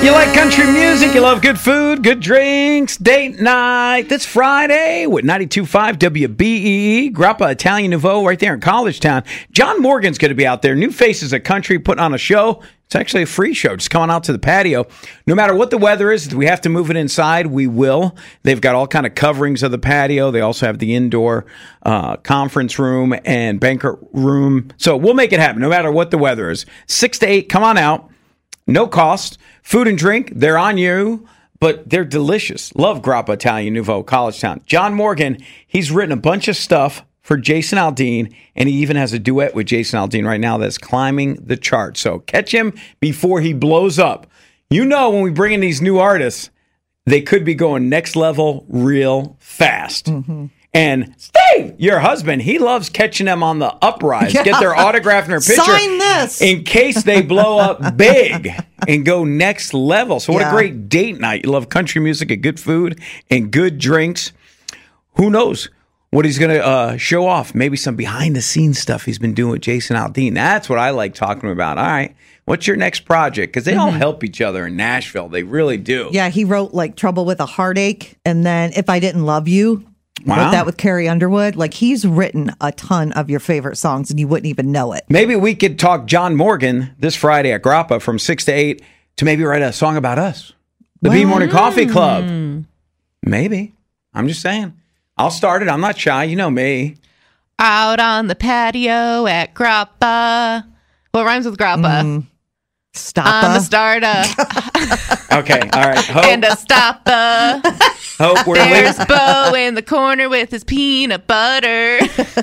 You like country music, you love good food, good drinks, date night. This Friday with 92.5 WBEE, Grappa Italian Nouveau right there in College Town. John Morgan's going to be out there. New Faces of Country putting on a show. It's actually a free show. Just come on out to the patio. No matter what the weather is, if we have to move it inside, we will. They've got all kind of coverings of the patio. They also have the indoor conference room and banquet room. So we'll make it happen no matter what the weather is. 6 to 8, come on out. No cost. Food and drink, they're on you, but they're delicious. Love Grappa Italian Nouveau, College Town. John Morgan, he's written a bunch of stuff for Jason Aldean, and he even has a duet with Jason Aldean right now that's climbing the charts. So catch him before he blows up. You know, when we bring in these new artists, they could be going next level real fast. Mm-hmm. And Steve, your husband, he loves catching them on the uprise. Yeah. Get their autograph and their picture. Sign this. In case they blow up big and go next level. So what a great date night. You love country music and good food and good drinks. Who knows what he's going to show off? Maybe some behind-the-scenes stuff he's been doing with Jason Aldean. That's what I like talking about. All right, what's your next project? Because they all help each other in Nashville. They really do. Yeah, he wrote like Trouble with a Heartache, and then If I Didn't Love You. Wow. Wrote that with Carrie Underwood. Like, he's written a ton of your favorite songs, and you wouldn't even know it. Maybe we could talk John Morgan this Friday at Grappa from 6 to 8 to maybe write a song about us. The B Morning Coffee Club. Maybe. I'm just saying. I'll start it. I'm not shy. You know me. Out on the patio at Grappa. What rhymes with Grappa? Stoppa. I'm a starter. Okay. All right. Hope. And a stoppa. Hope we're There's Bo in the corner with his peanut butter.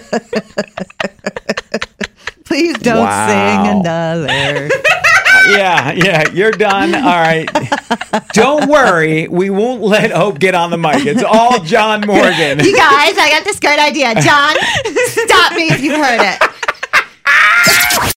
Please don't sing another. Yeah, you're done. All right. Don't worry. We won't let Hope get on the mic. It's all John Morgan. You guys, I got this great idea. John, stop me if you heard it.